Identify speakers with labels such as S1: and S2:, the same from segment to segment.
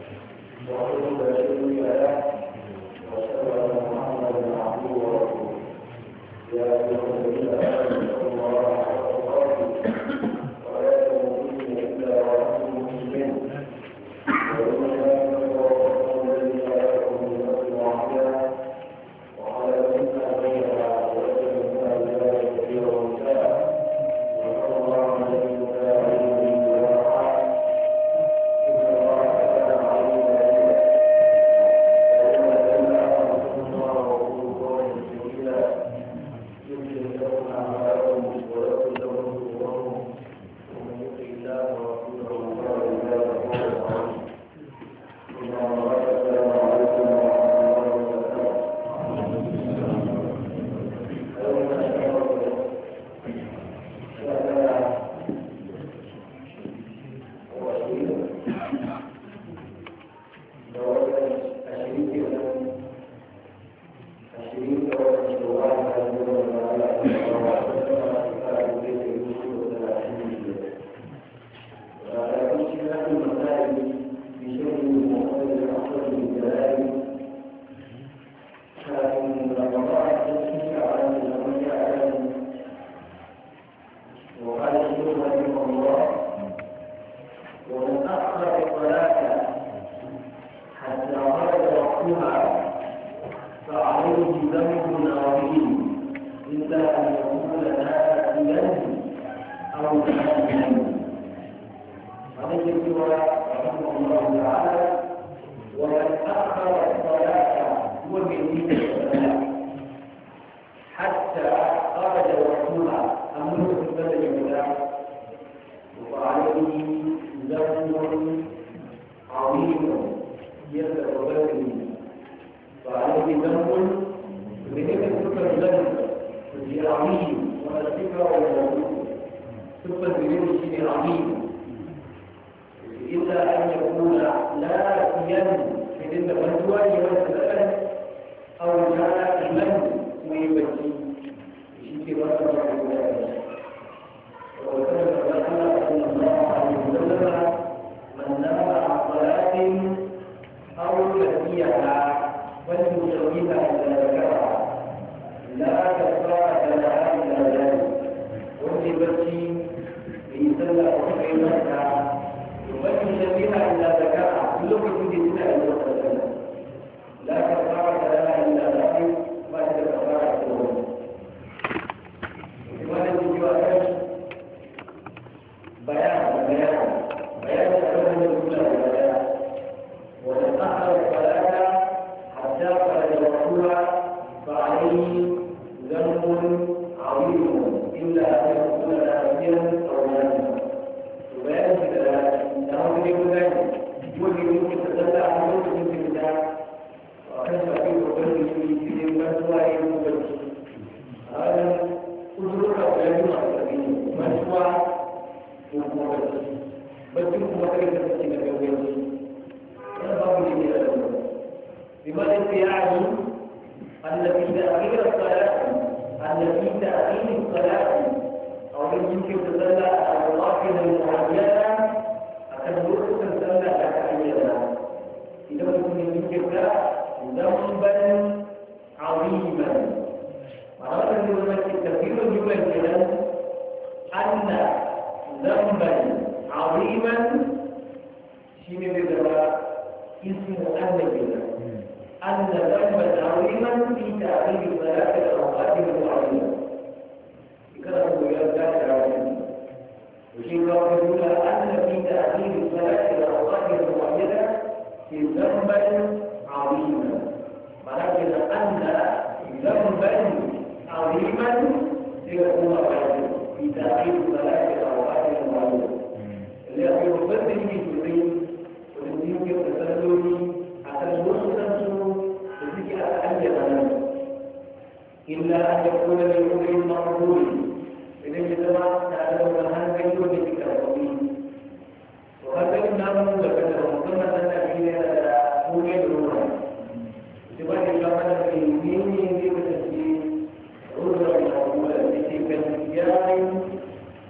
S1: وحده لا شريك له واشهد ان محمدا عبده ورسوله يا ايها الذين امنوا اتقوا الله حق تقاته ولا تموتن الا وانتم مسلمون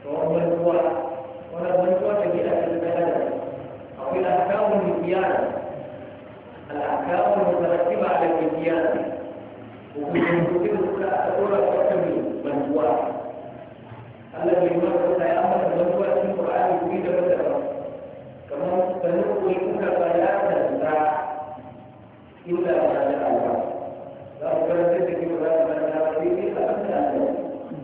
S2: Akwai ahkamun nisiyan الأحكام المترتبة على الإتيان وكل أقول أكمل منوع الذي يمر سيأمر منوع في القرآن يريد بدأ كما سنقولك بيانا إلا ما شاء الله لا أكرر ذلك ولا ما شاء فيه أبدا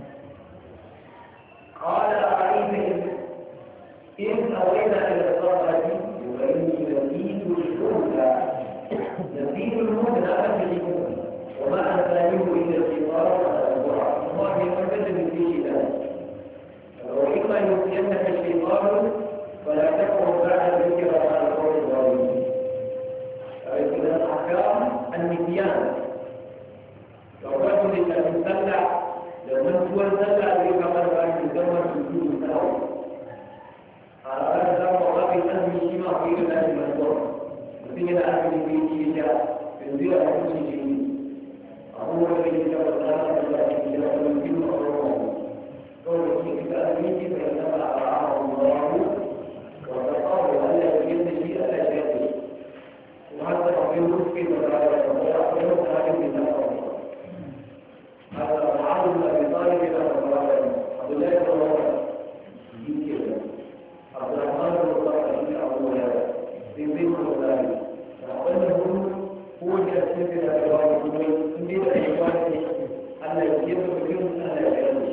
S2: قال أرأيت إن أوينا إلى الصلاة وإني نزيد الشرطة نزيد المدن أبدا وما أنزله إلا الشيطان الله يمكن من فيه ذلك وإما يؤتينك الشيطان فلا تكن بعد ذكر على القول الظالمين فإذا الأحكام النسيان لو رجل يتسلع لو من هو الزلع يقبل أن يدمر سجود الأول على هذا وقابل أن يشيما في ذلك المنظور وفي أهل البيت يشاء في الزيارة كل شيء أقول الذي يتوقع الله ويمكن أمره قول في كتاب البيت فإنما أرعاه الله وتقاه ألا يجد شيئا لا شيء وحتى أقول في مدارة ويأخذ هذه الكتاب هذا معاذ بن طالب عبد الله بن عمر يمكن عبد الرحمن بن طالب أبو هريرة في بيت ذلك وأنه هو الذي يسير إلى الوالد ويريد أن يوالد أن يجد بكل أن يعيش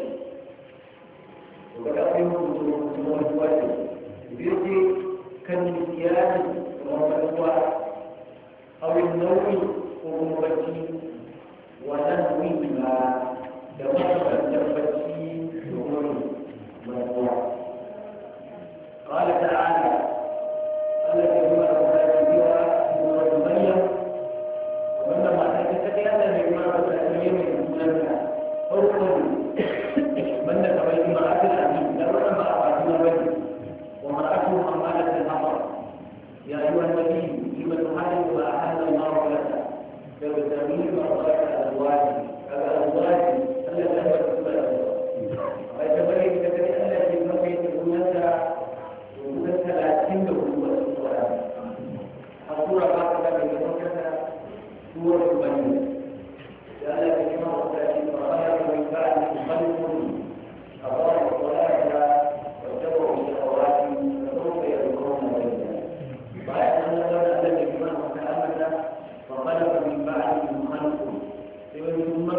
S2: وكذا يمكن الوالد يجي كالنسيان والمنوع أو النوم والمبكي ونهوهما دماغ التبكي والمنوع قال تعالى الذي هو المهاجرها سورة مريم ومنما تتكلم بما تتكلم من دونها فوقه من تبين امرأة الأمين لا رحم أعطانا بني وامرأته حمالة الحطب يا أيها النبي لم تحارب ما أحل الله لك فبتغيير مرضات الأزواج الأزواج التي أنبت ويتبين كذلك التي نبي تكونها ومثلها سنه والسؤال الصورة باقية من مكة سورة بني جعل بكما وتأتي فخلق من بعد خلق أضاعوا الصلاة واتبعوا الشهوات فسوف يذكرون بينا بعد أن نزل الذي بما وتأمل فخلق من بعدهم خلق ثم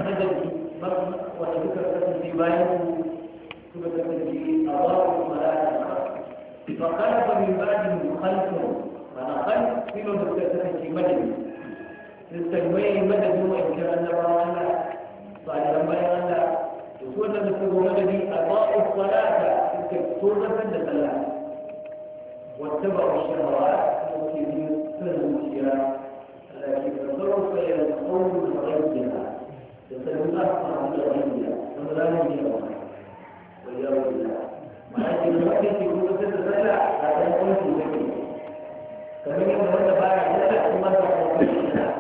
S2: وذكر في بيانه ثم في أضاعوا الصلاة فخلق من بعدهم خلق خلق في مدة في مدن نستجمعي مدد وإن كان نبرانا صالحا بيانا يكون نستجمع مدد أضاءوا الصلاة سورة الصلاة واتبعوا الشهوات ممكن فالمشياء التي فسوف يلقون غيرها يسألون أصلا عن غيرها فلا يجيبها واليوم بالله ولكن المؤمن في سورة الصلاة لا تكون في ذكره فمن يتولى بعد ذلك ثم تقوم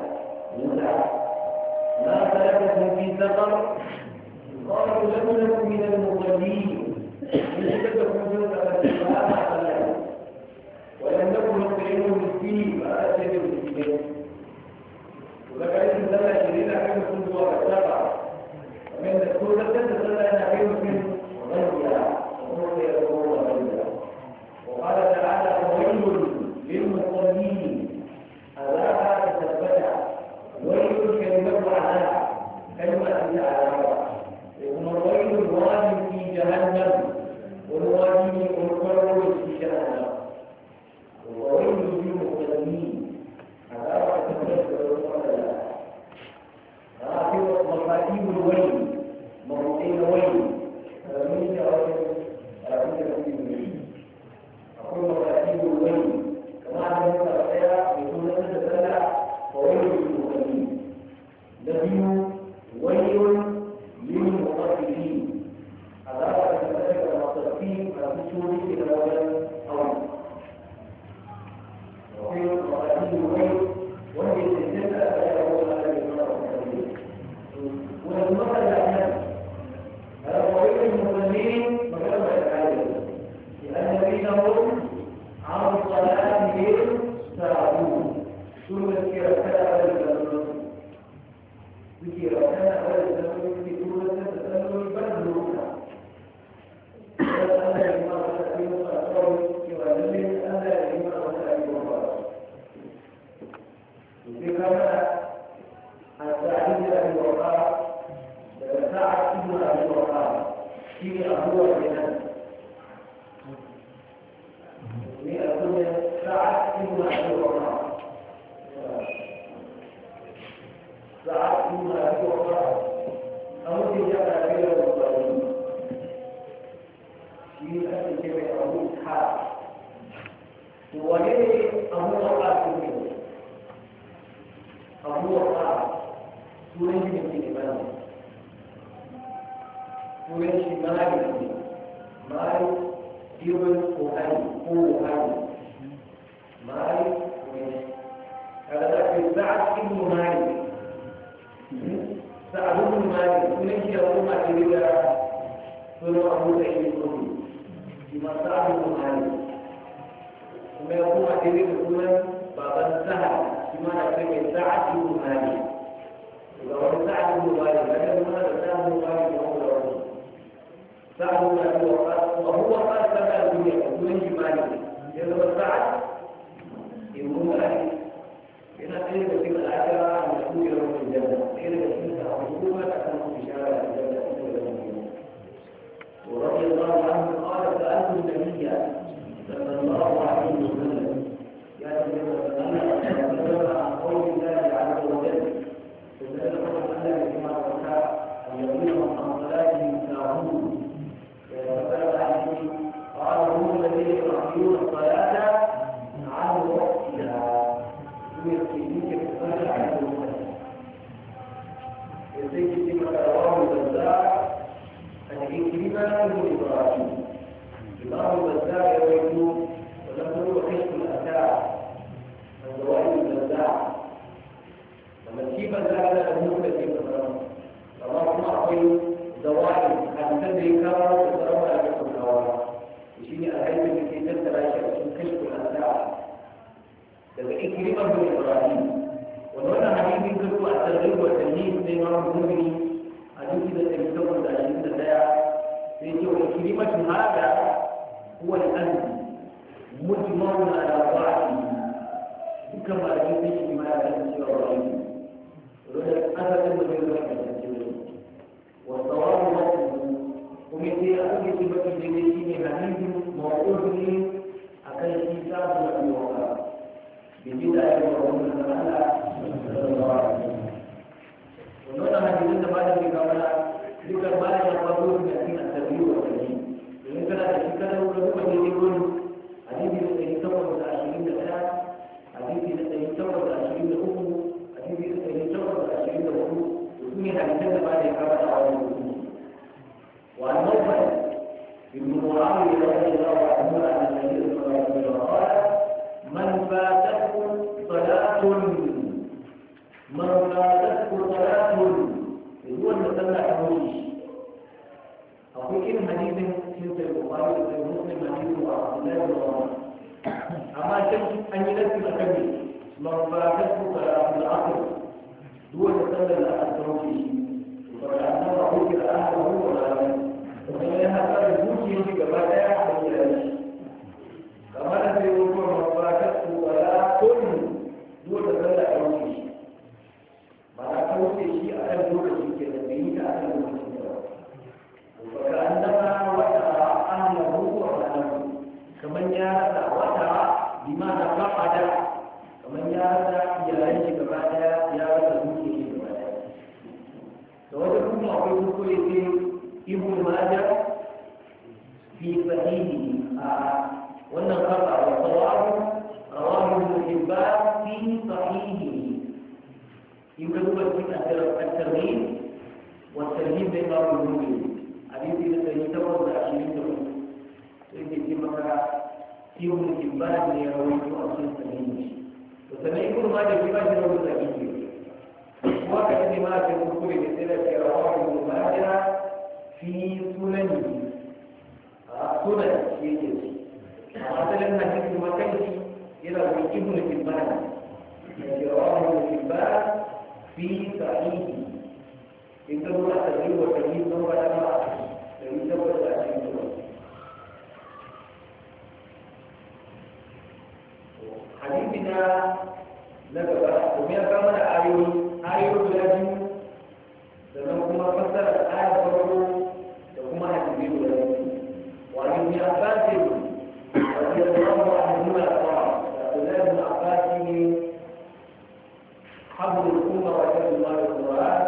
S2: ما سلككم في سقر قالوا لم نكن من المصلين ولم نكن نطعم المسكين فاتى بالمسكين وذكرت السنه الشريره كما كنت واتبع ومن سوره السنه نحيو من غيرها وقال تعالى ويل للمصلين عذابها تثبتها ويل كلمة عذاب كلمة عذاب ثم الويل الوادي في جهنم والوادي والقرب في جهنم وويل للمصلين عذاب تثبتها رافع مفاتيح الويل مرتين ويل ثم كرتها على الزمن ذكرتها على الزمن في كل تتسلل بلدها فأنا لما أتأكد أقول يؤمن أنا لما أتأكد بكما السعيد أبي وقاص سعد ابن أبي وقاص في أبوه الجنة لأكون سعد ابن أبي وقاص سعد ابن أبي وقاص أو تجاه غير الظالمين في أسئلة أبو إسحاق وليه أبو وقاص منه أبو وقاص سوري من الإيمان سوري مالك مالك ابن أوهي مالك هذا في سعد ابن مالك سعد بن مالك سوري يوم ما تريد سوري أبو سعيد الخدري لما سعد بن مالك ثم يقوم تريد سوري بابا سهل لما نسمي سعد بن مالك وقال سعد بن مالك هذا سعد بن مالك سعد بن أبي وقاص وهو قال سمع الدنيا ومن مالك يقول سعد ابن مالك هنا كلمة في الآخرة عن يكون له في الجنة كلمة في حكومة تكون بشارة الجنة ورضي الله عنه قال سألت النبي صلى الله عليه وسلم يا سيدنا عن قول الله عز وجل فسأل الله كما قال أن يقول عن صلاته ساهون قال هم الذين يؤخرون الصلاة عن وقتها ويقيمون الصلاة عن وقتها يزيد كما رواه البزار عن عكرمة بن إبراهيم الإمام البزار يروي ولم يروي كشف الآثار عن زوائد البزار لما تجيب البزار لا تموت في الصلاة اللهم أعطي زوائد هل تدري كما تتروى لك الزوائد شيء أهل التي تتبع شيء كشف الأسرار daga ikrimar bin Ibrahim wannan hadisi da kuma at-targhib wa at-tanhid da Imam Bukhari hadisi da take da shi da daya sai ce wa ikrimar hada huwa al-azm mujma'un ala ta'ati duka ma da shi ma ya san cewa wani wannan asalin da zai zama da wa sawabu wa kuma sai a cikin bakin da shi ne hadisin mawquf ne akan shi sabu da waka بجد أيضا من الله صلى الله عليه وسلم ونحن حديثنا بعد ذكرنا ذكر ما يقبل من التغيير والتغيير لأن كان الشكل هو يقول حديث يتوقع العشرين سنة حديث يتوقع العشرين أخو حديث يتوقع العشرين أخو وسمي حديثنا بعد ذكرنا على المسلمين وعن موقع ابن معاوية رضي الله عنه عن النبي صلى الله عليه وسلم قال من فاتته صلاة هو المسلح الروش أقول إن حديث في البخاري وفي مسلم حديث عبد الله بن عمر أما شمس أن ينزل أكمل من فاتته صلاة العصر هو المسلح الروش فكأنه أخذ أهله ولا ومن هذا الروش يجب أن يعيش كما نزل مفاتته ولا كل دون ذلك أوشي ما أوشي شيء أكل دون شيء كذبين أكل دون شيء فكأنما وترى أهله وأهله كمن يرى وترى بمعنى فقد كمن يرى يعيش كبعد يرى المشي كبعد فوجدكم أقول كل ابن ماجه في صحيحه wannan kafa wa sawabu rawahu al-hibban fi sahihihi in ka duba cikin at-tarhib wa at-tarhib da Imam Bukhari hadisi da sai ta wanda shi ne sai ke ce maka ibn hibban ne ya rawaito a cikin sahihi to sai ibn majah shi ba shi rawaito a cikin kuma ka ce ma ta kuskure da sai da ke rawahu ibn majah fi sunanihi a sunan shi yake مثلا حديث مكي إلى ابن حبان sahihi in ka zuwa sahihi wa sahihi don ba da ba da yi tabbata a cikin zuwa hadisi na gaba kuma ya kama da ayoyi guda biyu sannan kuma fassara ayar farko da kuma hadisi guda biyu wa ibn Abbas radiyallahu anhu qala Abdullah ibn Abbas حبل الأمة وحبل الله القرآن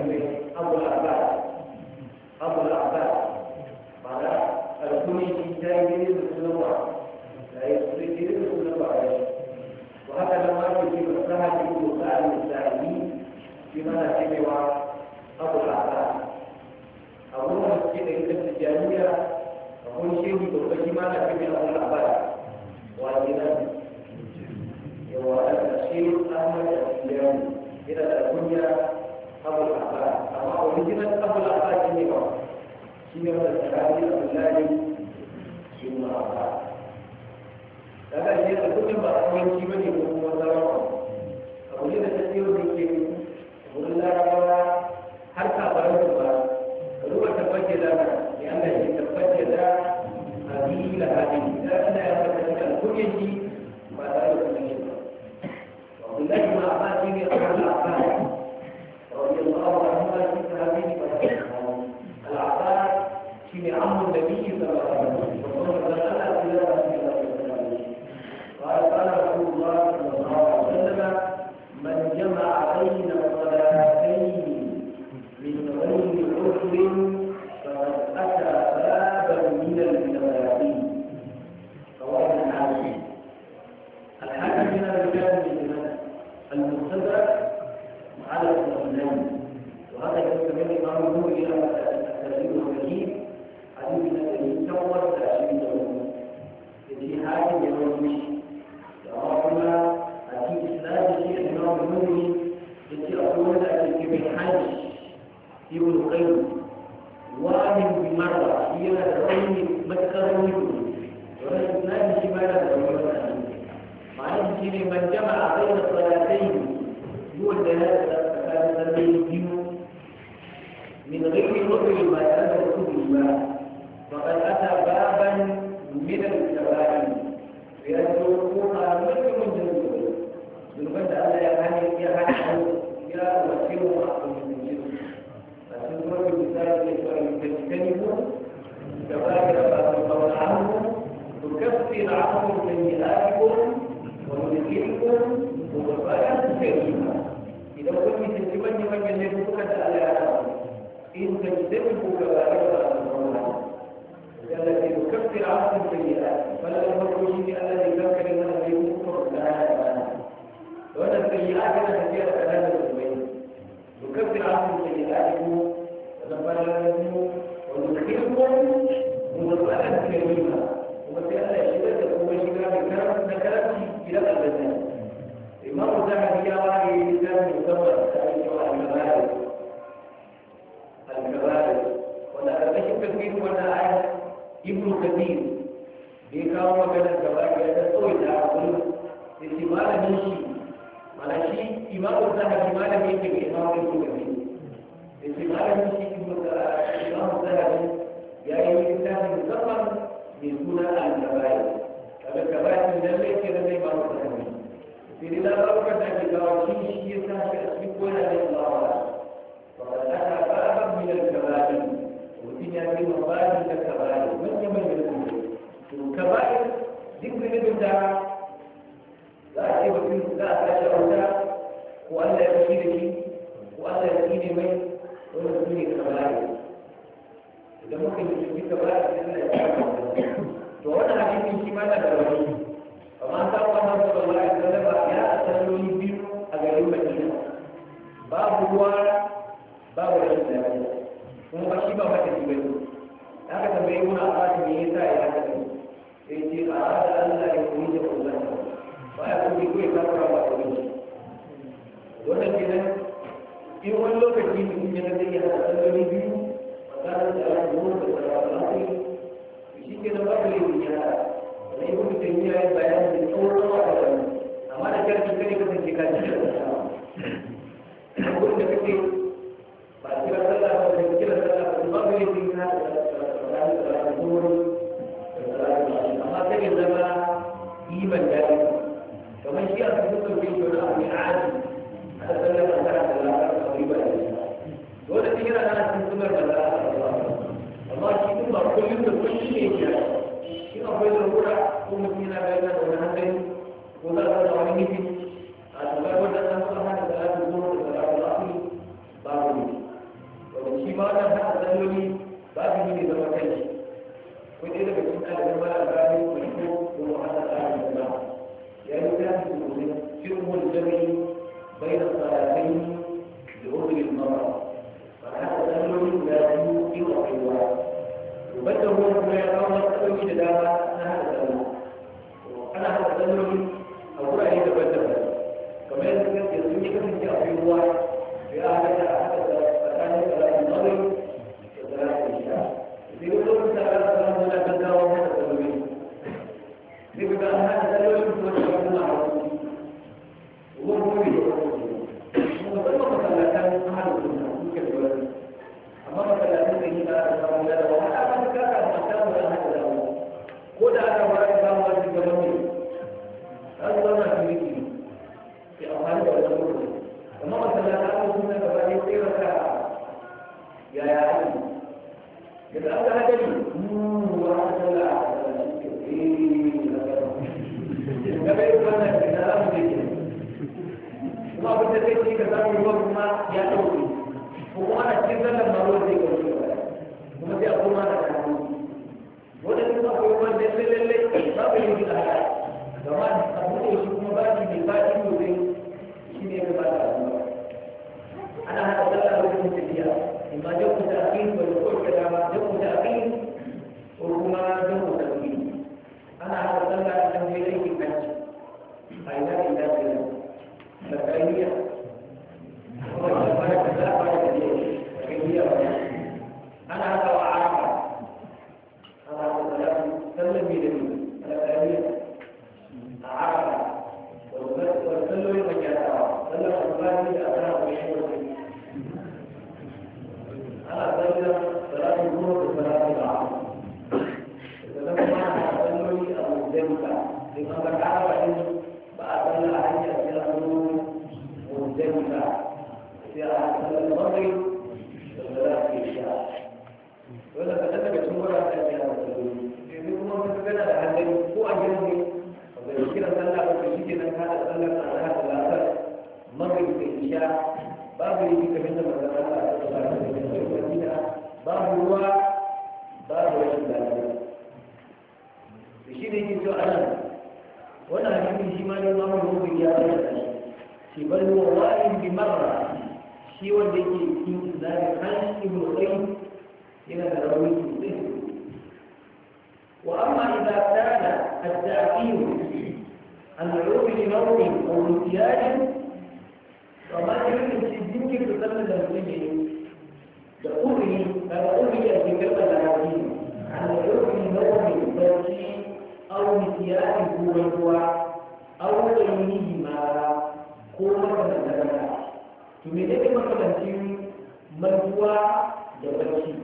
S2: أبو العباس معنى الكوني كتاب رسول الله لا يستطيع رسول الله وهكذا ما في مصلحة ابن سعد الساعدي بما نسمع أبو العباس أبو مسجد التجارية أقول شيء بما نسمع أبو العباس والجنان الشيخ أحمد السلياني إلى الكنية أبو العباس أما أوريجينال أبو العباس شنو هو؟ شنو هو الصحابي عبد الله بن عباس هذا الشيء الكنية بأقوال شيبني هو زمان أوريجينال تسير ذيك أقول الله هل كبرت بقى هو تفجد لأنه تفجد هذه لهذه لكن الكنية ما تعرف الله ما أعطاني أبو العباس رضي الله عنهما في هذه العباس في عم النبي صلى الله عليه وسلم قال رسول الله صلى الله عليه وسلم من جمع بين الصلاتين من غير عذر فقد أتى بابا من المنافقين رواه الحاكم الحاكم من الرجال المستدرك على الإسلام وهذا يسمى الإمام النووي إلى التفسير الحكيم حديث الذي تور تعشير في حاكم يوم ربنا أتي إسناد الشيخ الإمام النووي التي أقول لك من حج ابن القيم واحد بمرة هي الرجل مذكر وإسناد شمال معناه شيء من جمع بين الصلاتين هو الدلالة فكان يسميه من غير نظر ما كان رسول فقد أتى بابا من الكبائر يذكرها مثل من ذنوب ألا يهنئ يا وسيم فسنور بمثال تجتنبوا كبائر ما تنهون عنه تكفر عنهم سيئاتكم وندخلكم مغفرة كريمة إذا كنت تتمنى من يجدك على إن تجتنبوا كبائر ما تنهون عنه التي تكفر عنكم سيئات فلا يفرق شيء الذي كفر من الذي يكفر لا وأن السيئات كثيرة كلام الأمين تكفر عنكم سيئاتكم وندخلكم مغفرة كريمة ومسألة شدة ومشكلة ذكرت إلى الأبدان الإمام الذهبي يرى لسان يسمى الكبائر ولا أشك كثير ولا أعرف ابن كثير بيكاو مكان الكبائر يتسوي تعقل استمال من شيء على شيء إمام الذهبي ما لم يكن إمام ابن كثير استمال من شيء الإمام الذهبي يعني لسان يسمى بسنة الكبائر الكبائر من ذلك الذي ما نتكلم في لا أوقات الكبائر شيء يسمى أسمك ولا الله فقد أتى بابا من الكبائر وتنيا في مبادئ الكبائر من يمن الكبائر ذكر البدع لا شيء لا أشعر وألا يشير وألا يشير من ونسمي الكبائر إذا ممكن يشوف كبائر وأنا حديث شمال الدولي فما أنت صلى الله عليه وسلم يا أسألوني بيو أجل مدينة باب هو باب الإسلام ومشيبه فتجيبه هذا تبعون أعاد ميتا إلى هذا إذ أراد أن لا يخرج الله فيكون بكل كفر وأخرج ولكن يقول لك في الذي أسألوني بيو وكانت الأمور والأخلاق كده بقى الدنيا ولا يكون الدنيا بيان الصوره ولا اما انا كان كده كده كده يقول لك kowa ya halatta a haka tsakanin salatin maghrib da salatin isha sai wani lokacin da aka samu wani gaggawa wata saloli sai ga an hada salolin su wata kuma a wasu ruwan gobe da wasu kuma musamman masallatan ahalin sunna suke da wani amma masallatan da yi na aka samu da wani aka fi kaka da samu da hada da wani ko da aka ba da samu wani gaban ne za su zama su yi ke amfani da wani lokaci amma masallatan ahalin sunna gaba ne sai raka yaya ake yadda aka hadari wa aka sallah a gaba yi wannan da za mu je kuma abin da zai ci ka samu ruwan kuma ya ɗauke ko kuma ana cikin sallar ma ruwan zai ɗauke kuma sai a koma da hannu wanda kuma akwai ruwan da sai lallai babu yin gina haka gama a buɗe shi kuma ba shi mai faɗi sosai shi ne ya ba da hannu ana haɗa sallar lokacin tafiya imma jan kuta a fin wanda kawai ka dama jan kuta a fin ko kuma jan kuta a fin ana haɗa sallar a kan mai aikin hajji a ina da ina ce zakariya wanda ba da kaza ba da ne zakariya ba ana haka wa arafa ana haka salatu sallan mai da ne zakariya a arafa wa salloli makiyatawa sallan albani da asara ko shi wani ana sallan salatu zuwa da salatu da sannan kuma ana salloli a muzdalifa sai an ga arafa din ba a sallah a hanyar sai an zo muzdalifa sai a sallar maghrib da salatu isha wanda ka daga cikin wuraren da ake haɗa salloli sai kuma mun gana da hankali ko a gidan ne wanda da kiran sallah ba to shike nan ka da sallar azhar da asar maghrib da isha babu yi kamar da manzon Allah sallallahu alaihi wasallam babu ruwa babu rashin lafiya shi ne yake cewa anan wannan hadisi shi ma ne Imam Bukhari ya bayyana shi bal huwa wa'in bi marra shi wanda yake cikin zari kan ibn Qayyim yana da rawi sosai wa amma idza kana at-ta'khir an yu'ud li nawm aw intiyaj fa ma yumkin jinki da sallan da mutum ne da uri kada uri ya cikin da hadisi an yu'ud li nawm barci أو نسيان هو أو غيرهما كما مثلا تميلك مثلا منوى دبشي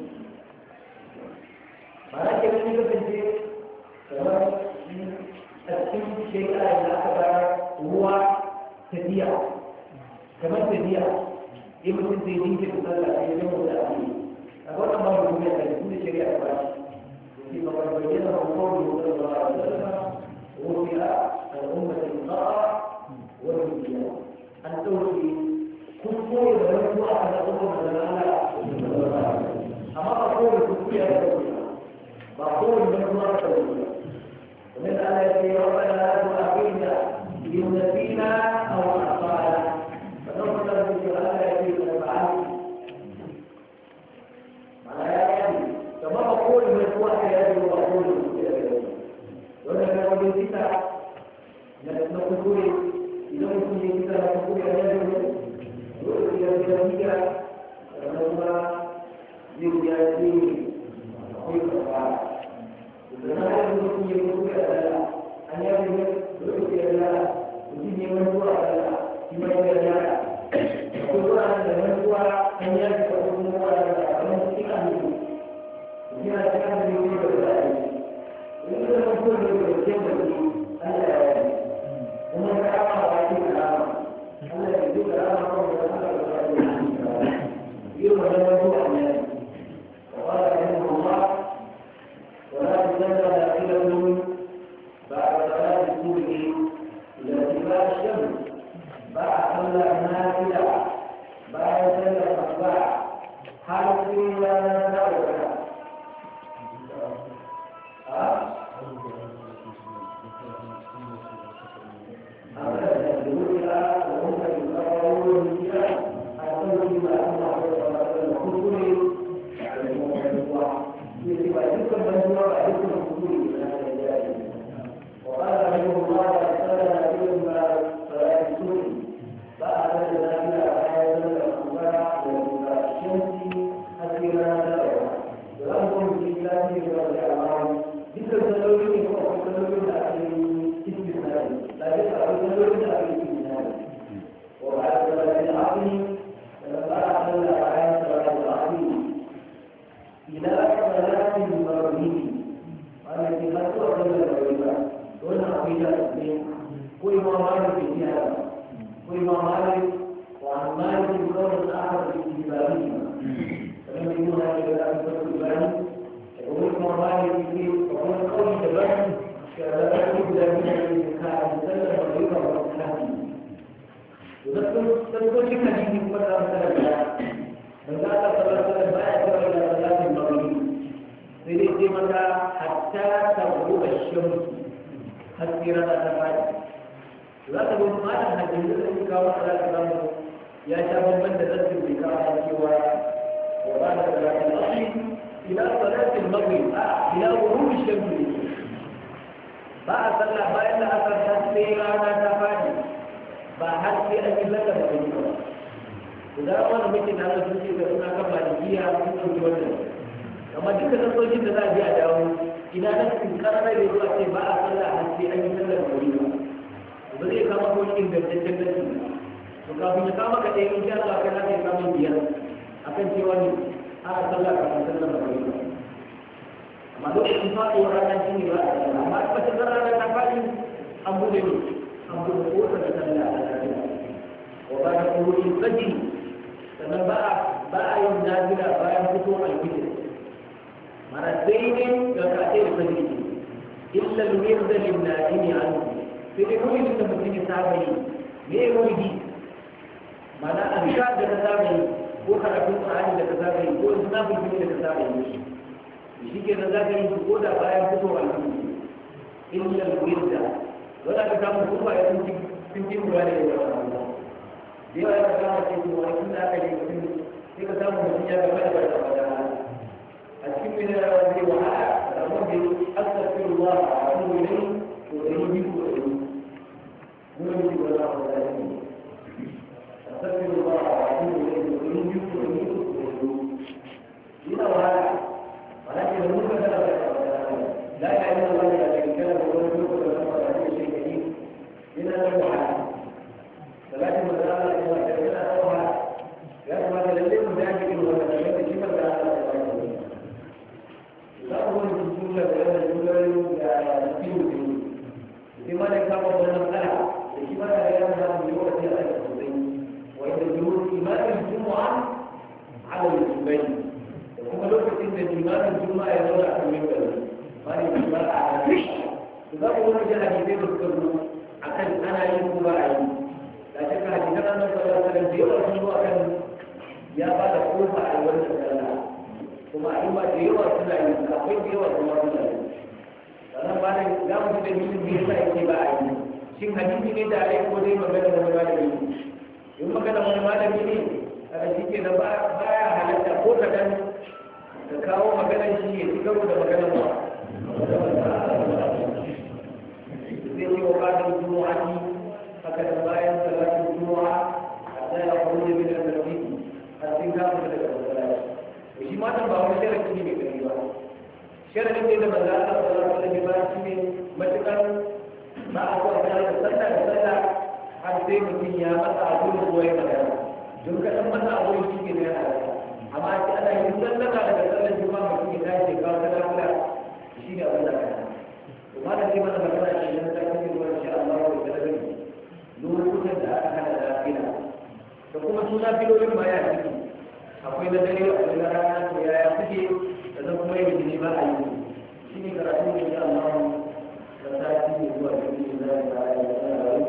S2: ما كان يكفي كما الشيء شيء لا أكبر هو تديع كما تديع يمكن تدين في تصلى في يوم الآخر أقول أما هو يقول كل شيء أكبر فيما قد بينه قوله صلى الله عليه وسلم رفع الأمة الخطأ والنسيان أن توفي كفر ولم أحد أمة الأمة أما أقول كفر يا رب بقول من الله تعالى ومن آياته ربنا لا تؤاخذنا إن نسينا أو أخطأنا فنظر في آياته فنفعل كما أقول من الوقت يجب أقول وأنا كان kita nak kukuri tidak mungkin kita nak kukuri ada dulu dia karena dia jadi apa sebenarnya untuk kukuri adalah hanya dia adalah uji yang kedua adalah cuma dia adalah kedua adalah kedua hanya semua adalah memastikan itu dia akan menjadi berbeda. Ini adalah sesuatu yang berbeda. Anda mengatakan apa itu dalam Anda itu dalam ia adalah Tuhannya. Qala Allah ولا تزال داخلهم بعد صلاة الصبح إلى ارتفاع الشمس بعد صلاة النافلة بعد صلاة الصباح حتى لا نتوكل وقال رحمه الله تعالى كلمة صلاة السنة بعد ذلك صلوا في النار وبعد صلاة العصر فقال صلى على صلاة العصر إلى صلاة المغرب قال في خطوة صلى المغرب دون عقيدة اثنين كل ما مالك في هذا كل ما مالك وعن مالك القول الآخر في اتباعهما فلم يكن هذا الكلام في اتباعه وكل ما مالك فيه وكل قول تبعه كذا يبدأ من الإنكار سلم ويرى وصحابه تذكر في حديث مرة مثلا من ذات صلاة ما يأتي إلى صلاة المغرب سيدي متى حتى تغرب الشمس حتى تفعل لا تقول ما لها جنة كاوة على كلامه يا شاب من تذكر بكاوة سوى وبعد صلاة العصر إلى صلاة المغرب إلى غروب الشمس بعد صلاة بعد العصر حتى تفعل ba har sai an yi lalla da wani ba da wani mutum na da suke da suna kan malikiya sun ɗauki wannan amma duka nasojin da za a je a dawo ina nan sun karara da zuwa ce ba a sallah har sai an yi sallar da wani ba ba zai kama ko ingantaccen nasi to kafin ya kama ka ɗaya in sha Allah kai na kai kama biyar akan cewa ne a sallah kafin sallar da wani ba amma lokacin faɗuwar rana shi ne ba a sallah amma tabbatar rana ta faɗi an buɗe ne أمر قوة تسلى على ذلك وبعد خروج الفجر فمن بقى يوم نازلة بايم فتوح الفجر مرتين ركعتين الفجر إلا الورد للنائم عنه في الولد المسلم سابعي ليه ولدي معنى أنشاء لتسابعي هو خلق القرآن لتسابعي هو إسلام الفجر لتسابعي shi ke nan za ka yi su ko da bayan fitowar alfijir illa alwirda wanda ka samu kuma ya sun cin ruwa ne da yawa da yawa ya kama ce su wani tun da aka yi mutum sai ka samu mutum ya gaba da barka ba da a cikin mai da zai wahala da wanda ya asafin ruwa a wani wuri to da yi biyu da yi wani biyu da za a wata ne asafin ruwa a wani wuri to da yi biyu da yi yana wahala ولكن المهم لا يعلم الله إذا كان هو الملك ولا كل شيء جديد من النوع ولكن من قال إذا كان أوها يسمى للذين ذلك ولا شيء شيء من قال لا هو الجملة ولا الجملة يسير لماذا كان هو المسألة لماذا لا يذهب بيوم الدين وإذا الجمهور إمام الجمعة على الجبين kuma lokacin da limamin juma'a ya zauna a kan mimbari ba ne juma'a a nan za ku wani jihar hadisai da suka zo a kan ana yin ko ba a yi da shi ka hadisan an nan sallar sallar da yawa sun zo a kan ya ba da kofa a yi wannan sallah kuma a yi ma da yawa suna yi akwai da yawa kuma suna yi sannan ba da za mu ji da mutum da yasa yake ba a yi shin hadisi ne da a yi ko dai magana wani malami in magana wani malami ne a shi ke da baya halatta ko kaɗan da kawo maganar shi ya ci karo da maganar ba zai ce wa ƙadar juma'a ne haka da bayan salatin juma'a a tsaya a wani jami'in da tarfiki a cikin kafin da daga masallaci to shi matan ba wani sharafi ne mai gari ba sharafin ne da maza a salatu da jama'a shi ne matuƙar ba a kuwa da sallah har sai mutum ya masa a gurin ruwa ya magana don kaɗan masa a gurin shi ne yana da amma ce ana yin sallama daga sallar juma'a mutum ya tashi kawo ta lafiya shi ne abin da ka yi kuma da sai mana magana shi nan ta cikin ruwan sha Allah wa ta gani lokutan da aka hana lafiya da kuma su lafiyolin ba ya ciki akwai na dare akwai na rana to yaya kuke da zan kuma yi jini ba a yi shi ne karatu ne sha Allah da sati ne zuwa cikin da za a yi da rayu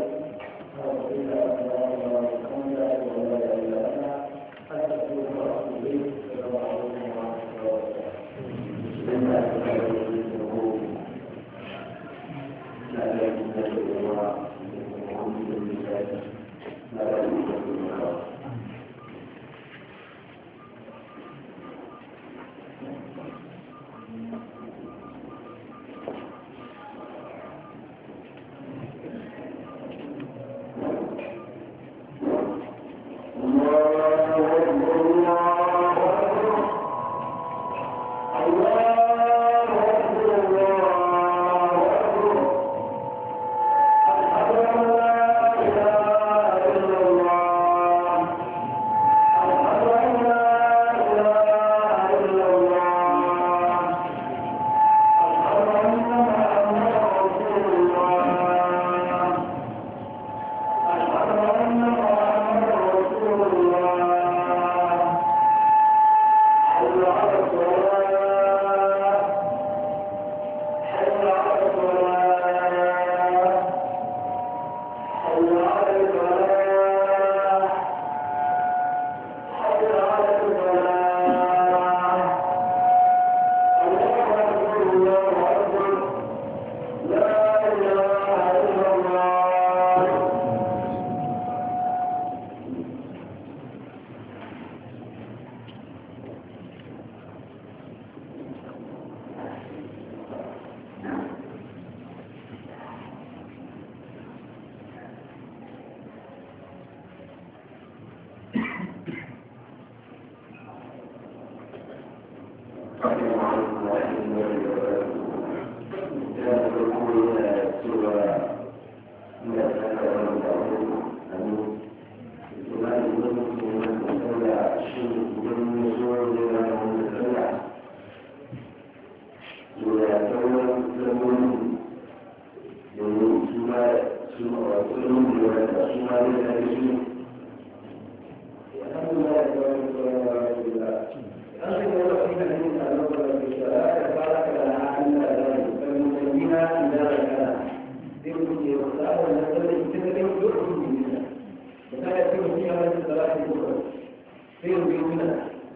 S2: sai mutum ya wasa wannan sallar ita ta kai lokacin da ya misali a cikin mutum ya wani salatu ko sai yanzu ya tuna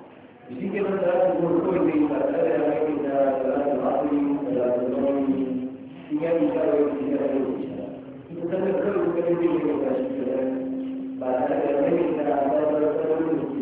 S2: shi ke nan salatu ko kawai zai yi ba tare da ya mai da salatu asiri salatu zamani in ya yi shawar da shi ya rai da shi ita sallar kawai suka zai yi ba shi da ba tare da ya mai da salatu da shi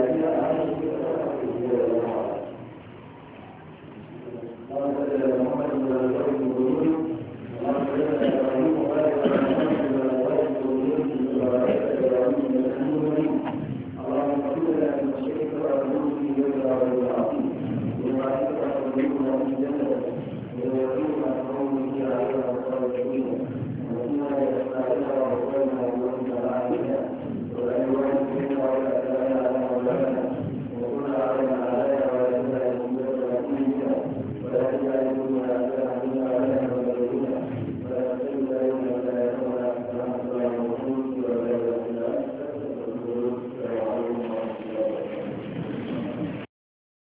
S1: Muhammad Thank you.